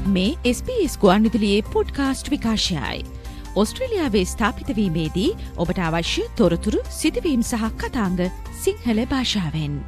මේ SBS ගුවන්විදුලියේ podcast විකාශයයි. ඔස්ට්‍රේලියාවේ ස්ථාපිත වීමේදී ඔබට අවශ්‍ය තොරතුරු සිදුවීම් සහ කතාංග සිංහල භාෂාවෙන්.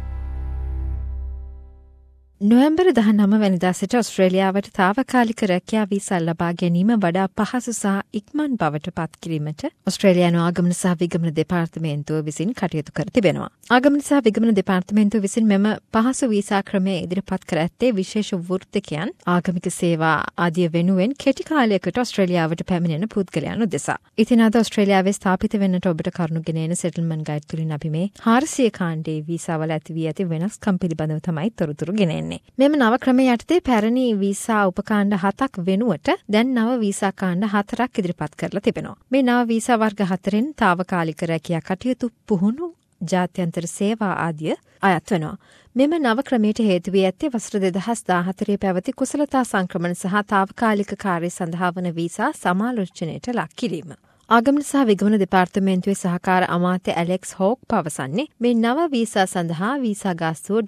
නොවැම්බර් 19 වැනිදා සිට ඔස්ට්‍රේලියාවට තාවකාලික රැකියා වීසා ලබා ගැනීම වඩා පහසු සහ ඉක්මන් බවට පත් කිරීමට ඔස්ට්‍රේලියානු ආගමන සහ විගමන දෙපාර්තමේන්තුව විසින් කටයුතු කර තිබෙනවා. ආගමන සහ විගමන දෙපාර්තමේන්තුව විසින් මෙම පහසු වීසා ක්‍රමය ඉදිරිපත් කර ඇත්තේ විශේෂ වෘත්තිකයන් ආගමික සේවා ආදිය වෙනුවෙන් කෙටි කාලයකට ඔස්ට්‍රේලියාවට පැමිණෙන පුද්ගලයන් උදෙසා. ඉතින් අද ඔස්ට්‍රේලියාවේ ස්ථාපිත වෙන්නට ඔබට කරුණු ගෙන එන සෙටල්මන්ට් ගයිඩ් තුලින් අපි මේ 400 කාණ්ඩේ වීසාවල ඇති වී ඇති වෙනස්කම් පිළිබඳව තමයි තොරතුරු ගෙන එන්නේ. මෙම නව ක්‍රමය යටතේ පැරණි වීසා උපකාණ්ඩ 7ක් වෙනුවට දැන් නව වීසා කාණ්ඩ 4ක් ඉදිරිපත් කරලා තිබෙනවා. මේ නව වීසා වර්ග 4න් තාවකාලික රැකියා කටයුතු පුහුණු ජාත්‍යන්තර සේවා ආදිය අයත් වෙනවා. මෙම නව ක්‍රමයට හේතු වී ඇත්තේ වසර 2014 පැවති කුසලතා සංක්‍රමණ සහ තාවකාලික කාර්ය සඳහා වන වීසා සමාලෝචනයට ලක් කිරීම. ආගමන සහ විගමන දෙපාර්තමේන්තුවේ සහකාර අමාත්‍ය ඇලෙක්ස් හෝක් පවසන්නේ මේ නව වීසා සඳහා වීසා ගාස්තුව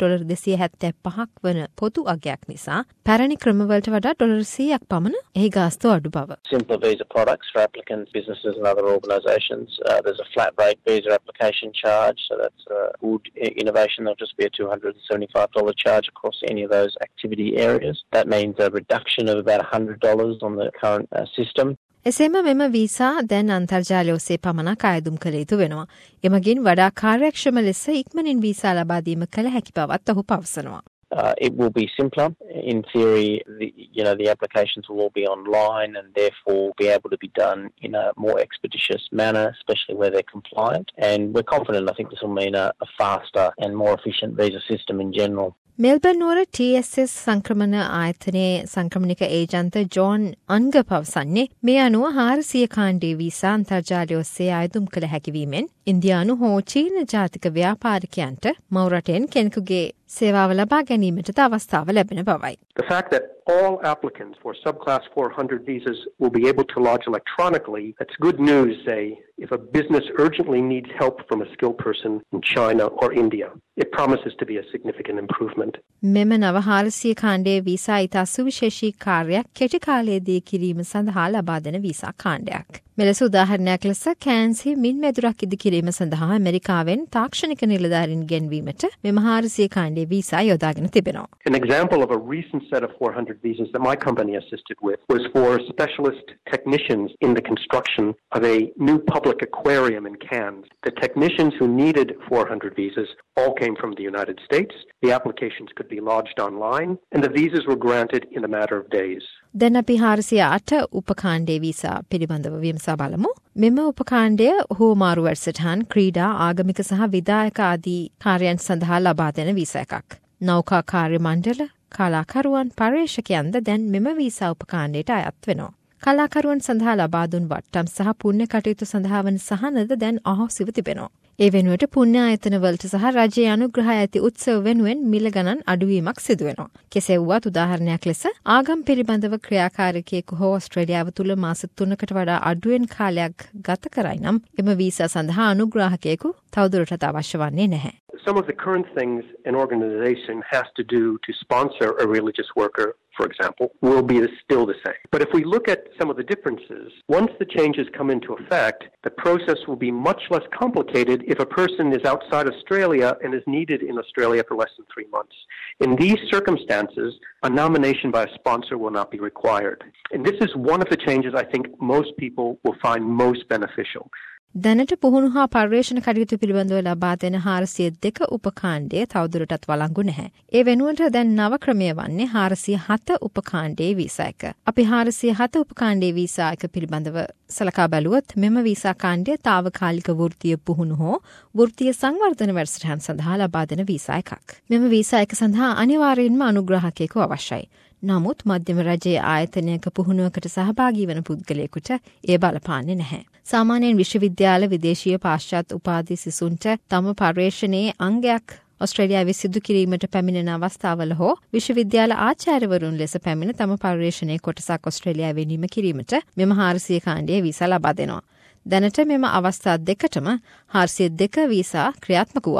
$175ක් වන පොදු අගයක් නිසා පැරණි ක්‍රමවලට වඩා $100ක් පමණ එහි ගාස්තුව අඩු බව. Simpler visa products for applicants, businesses and other organisations. There's a flat rate visa application charge, so that's a good innovation. There'll just be a $275 charge across any of those activity areas. That means a reduction of about $100 on the current system. එසේම මෙම visa දැන් අන්තර්ජාලය ඔස්සේ පමණක් අයදුම් කළ යුතු වෙනවා. එමගින් වඩා කාර්යක්ෂම ලෙස ඉක්මනින් වීසා ලබා දීම කළ හැකි බවත් ඔහු පවසනවා. It will be simpler. In theory, the applications will all be online and therefore be able to be done in a more expeditious manner, especially where they're compliant. And we're confident, I think this will mean a faster and more efficient visa system in general. Melbourne නුවර TSS සංක්‍රමණ ආයතනයේ සංක්‍රමණික ඒජන්ත John අන්ග පවසන්නේ මේ අනුව 400 කාණ්ඩේ visa අන්තර්ජාලය ඔස්සේ අයදුම් කළ හැකිවීමෙන් ඉන්දියානු හෝ චීන ජාතික ව්‍යාපාරිකයන්ට මව් රටෙන් කෙනෙකුගේ සේවාව ලබා ගැනීමට අවස්ථාව ලැබෙන බවයි. The fact that all applicants for subclass 400 visas will be able to lodge electronically, that's good news, say, if a business urgently needs help from a skilled person in China or India. It promises to be a significant improvement. මෙම නව 400 කාණ්ඩේ visa ඉතා සුවිශේෂී කාර්යයක් කෙටි කාලයේදී කිරීම සඳහා ලබා දෙන වීසා කාණ්ඩයක්. මෙලෙස උදාහරණයක් ලෙස කෑන්සි මින් මැදුරක් ඉදි කිරීම සඳහා ඇමරිකාවෙන් තාක්ෂණික නිලධාරීන් ගෙන්වීමට මෙම 400 කාණ්ඩේ වීසා යොදාගෙන තිබෙනවා. An example of a recent set of 400 visas that my company assisted with was for specialist technicians in the construction of a new public aquarium in Cairns. The technicians who needed 400 visas all came from the United States. The applications could be lodged online and the visas were granted in a matter of days. දැන් අපි 408 උපකාණ්ඩේ visa පිළිබඳව විමසා බලමු. මෙම උපකාණ්ඩය හුවමාරු වැඩසටහන්, ක්‍රීඩා, ආගමික සහ විදායක ආදී කාර්යයන් සඳහා ලබා දෙන වීසා එකක්. නෞකා කාර්ය මණ්ඩල, කලාකරුවන්, පර්යේෂකයන්ද දැන් මෙම වීසා උපකාණ්ඩයට අයත් වෙනවා. කලාකරුවන් සඳහා ලබා දුන් වට්ටම් සහ පුණ්‍ය කටයුතු සඳහා වන සහනද දැන් අහෝසිව තිබෙනවා. ඒ වෙනුවට පුණ්‍ය ආයතන වලට සහ රජයේ අනුග්‍රහය ඇති උත්සව වෙනුවෙන් මිල ගණන් අඩුවීමක් සිදු වෙනවා. කෙසේ වුවත් උදාහරණයක් ලෙස ආගම් පිළිබඳව ක්‍රියාකාරකයෙකු හෝ ඔස්ට්‍රේලියාව තුළ මාස 3කට වඩා අඩුවෙන් කාලයක් ගත කරයි නම් එම වීසා සඳහා අනුග්‍රාහකයෙකු තවදුරටත් අවශ්‍ය වන්නේ නැහැ. Some of the current things an organization has to do to sponsor a religious worker, for example, will be still the same. But if we look at some of the differences, once the changes come into effect, the process will be much less complicated if a person is outside Australia and is needed in Australia for less than 3 months. In these circumstances, a nomination by a sponsor will not be required. And this is one of the changes I think most people will find most beneficial. දැනට පුහුණු හා පර්යේෂණ කටයුතු පිළිබඳව ලබා දෙන 402 උපකාණ්ඩය තවදුරටත් වළංගු නැහැ. ඒ වෙනුවට දැන් නව ක්‍රමය වන්නේ 407 උපකාණ්ඩේ වීසා එක. අපි 407 උපකාණ්ඩේ වීසා එක පිළිබඳව සලකා බැලුවොත් මෙම වීසා කාණ්ඩය තාවකාලික වෘත්තීය පුහුණු හෝ වෘත්තීය සංවර්ධන වැඩසටහන් සඳහා ලබා දෙන වීසා එකක්. මෙම වීසා එක සඳහා අනිවාර්යයෙන්ම අනුග්‍රාහකයෙකු අවශ්‍යයි. නමුත් මධ්‍යම රජයේ ආයතනයක පුහුණුවකට සහභාගී වන පුද්ගලයෙකුට එය බලපාන්නේ නැහැ. සාමාන්‍යයෙන් විශ්වවිද්‍යාල විදේශීය පාශ්චාත් උපාධි සිසුන්ට තම පර්යේෂණයේ අංගයක් ඔස්ට්‍රේලියාවේ සිදු කිරීමට පැමිණෙන අවස්ථාවල හෝ විශ්වවිද්‍යාල ආචාර්යවරුන් ලෙස පැමිණ තම පර්යේෂණයේ කොටසක් ඔස්ට්‍රේලියාවේ නිම කිරීමට මෙම 400 කාණ්ඩයේ වීසා ලබා දෙනවා. දැනට මෙම අවස්ථා දෙකටම 402 වීසා ක්‍රියාත්මක වුවත්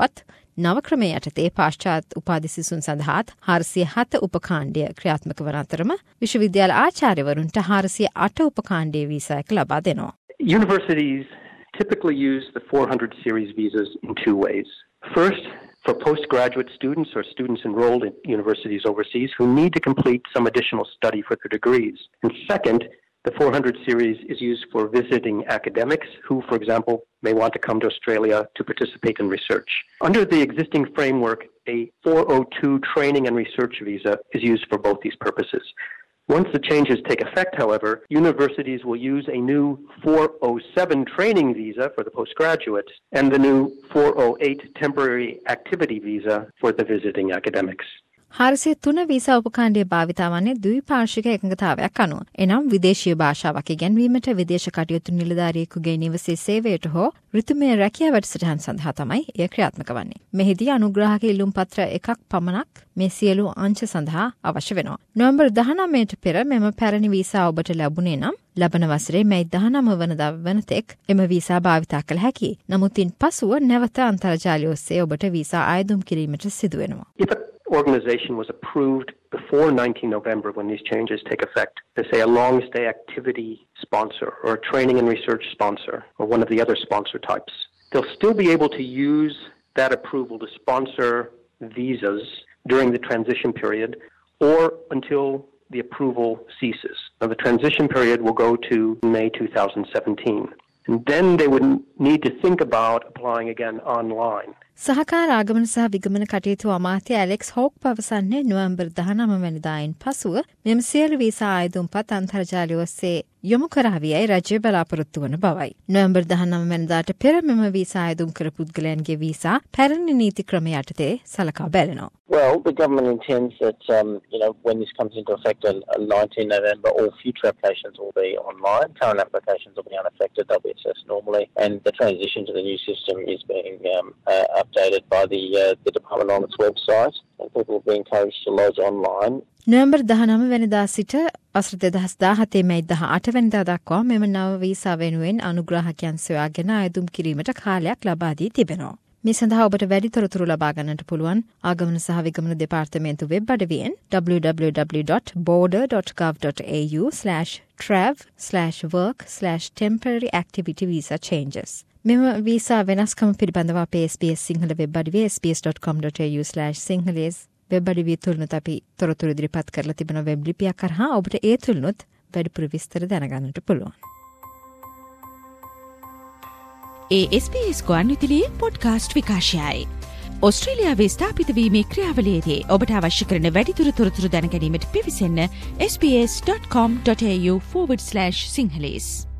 නව ක්‍රමය යටතේ පාශ්චාත් උපාධි සිසුන් සඳහාත් 407 උපකාණ්ඩය ක්‍රියාත්මක වන අතරම විශ්වවිද්‍යාල ආචාර්යවරුන්ට 408 උපකාණ්ඩයේ වීසා එක ලබා දෙනවා. Universities typically use the 400 series visas in two ways. First, for postgraduate students or students enrolled in universities overseas who need to complete some additional study for their degrees. And second, the 400 series is used for visiting academics who, for example, may want to come to Australia to participate in research. Under the existing framework, a 402 training and research visa is used for both these purposes. Once the changes take effect, however, universities will use a new 407 training visa for the postgraduates and the new 408 temporary activity visa for the visiting academics. 403 visa උපකාණ්ඩයේ භාවිතා වන්නේ ද්විපාර්ශ්වික එකඟතාවයක් අනුව. එනම් විදේශීය භාෂාවක් ඉගෙනීමට විදේශ කටයුතු නිලධාරියෙකුගේ නිවසේ සේවයට හෝ ඍතුමය රැකියා වැඩසටහන් සඳහා තමයි එය ක්‍රියාත්මක වන්නේ. මෙහිදී අනුග්‍රාහක ඉල්ලුම් පත්‍ර එකක් පමණක් මේ සියලු අංශ සඳහා අවශ්‍ය වෙනවා. නොවැම්බර් 19ට පෙර මෙම පැරණි වීසා ඔබට ලැබුණේ නම් ලබන වසරේ මැයි 19 වනදා වනතෙක් එම වීසා භාවිතා කළ හැකියි. නමුත් ඉන් පසුව නැවත අන්තර්ජාලය ඔස්සේ ඔබට වීසා ආයදුම් කිරීමට සිදු වෙනවා. Organization was approved before 19 November when these changes take effect. They say a long-stay activity sponsor or a training and research sponsor or one of the other sponsor types. They'll still be able to use that approval to sponsor visas during the transition period or until the approval ceases. Now, the transition period will go to May 2017. And then they would need to think about applying again online. සහකාර ආගමන සහ විගමන කටයුතු අමාත්‍ය Alex හෝක් පවසන්නේ නොවැම්බර් 19 වෙනිදායින් පසුව මෙම සියලු visa ආයදුම්පත් අන්තර්ජාලය ඔස්සේ යොමු කරාවියයි රජය බලාපොරොත්තු වන බවයි. නොවැම්බර් 19 වෙනිදාට පෙර මෙම වීසා ආයදුම් කර පුද්ගලයන්ගේ වීසා පැරණි නීති ක්‍රම යටතේ සලකා බැලෙනවා. Well, the government intends that, when this comes into effect on 19 November, all future applications will be online. Current applications will be unaffected. They'll be assessed normally. And the transition to the new system is being updated by the department on its website. And people will be encouraged to lodge online. November 19 වෙනිදා සිට වසර 2017 මැයි 18 වෙනිදා දක්වා මෙම නව visa වෙනුවෙන් අනුග්‍රාහකයන් සොයාගෙන ආයදුම් කිරීමට කාලයක් ලබා දී තිබෙනවා. මේ සඳහා ඔබට වැඩි තොරතුරු ලබා ගන්නට පුළුවන් ආගමන සහ විගමන දෙපාර්තමේන්තු වෙබ් අඩවියෙන් www.border.gov.au/trav/work/temporary activity visa changes. මෙම වීසා වෙනස්කම පිළිබඳව අපේ SBS සිංහල වෙබ් අඩවියේ sbs.com.au/sinhalese වෙබ් අඩවිය තුලනුත් අපි තොරතුරු ඉදිරිපත් කරලා තිබෙන වෙබ් ලිපියක් කරහා ඔබට ඒ තුලනුත් වැඩිපුර විස්තර දැනගන්නට පුළුවන්. SBS ගුවන්විදුලියේ podcast විකාශයයි. ඔස්ට්‍රේලියාවේ ස්ථාපිත වීමේ ක්‍රියාවලියේදී ඔබට අවශ්‍ය කරන වැඩිදුර තොරතුරු දැන ගැනීමට පිවිසෙන්න sbs.com.au/sinhalese